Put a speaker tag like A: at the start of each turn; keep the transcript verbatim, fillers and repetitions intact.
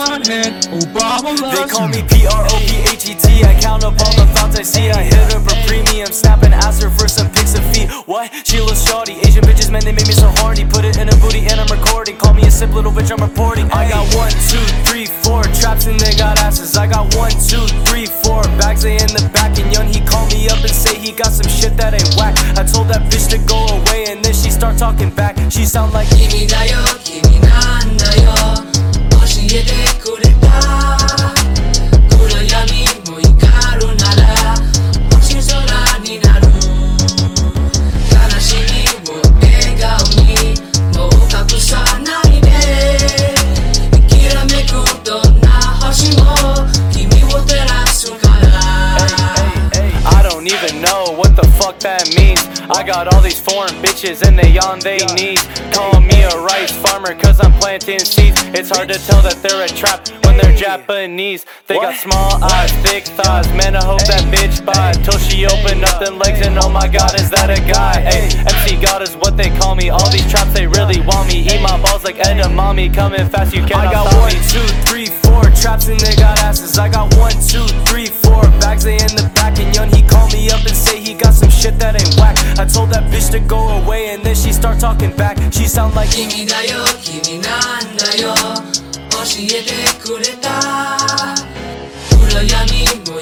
A: Head, Obama loves
B: They call me P R O P H E T. I count up all the thoughts I see. I hit her for premium, snap and ask her for some pics of feet. What? She looks shawty. Asian bitches, man, they make me so horny. Put it in a booty and I'm recording. Call me a simp little bitch, I'm reporting. I got one, two, three, four traps and they got asses. I got one, two, three, four bags, they in the back. And young, he called me up and say he got some shit that ain't whack. I told that bitch to go away and then she start talking back. She sound like
C: Kimi da yo, kimi nan da yo, oshiete kureta. Kurayami mo ikaru nara, oshizora ni naru. Kanashimi mo egao ni mo kakusanai de. Kirameku donna hoshi mo kimi wo terasu kara.
B: I don't even know what the fuck that means. I got all these foreign bitches and they on they knees. Call me a rice farmer cause I'm planting seeds. It's hard to tell that they're a trap when they're Japanese. They got small eyes, thick thighs, man I hope that bitch buy. Till she open up them legs and oh my god is that a guy. Ay, M C God is what they call me. All these traps they really want me. Eat my balls like edamame, coming fast you cannot stop me. I got one, two, three, four traps and they got asses. I got one, two, three, four bags they in the back. And young he called me up and say he got some shit that ain't whack. I told that bitch to go away and then she start talking back. She sound like
C: Kimi da yo, kimi nan da yo, oshiete kureta. Urayami mo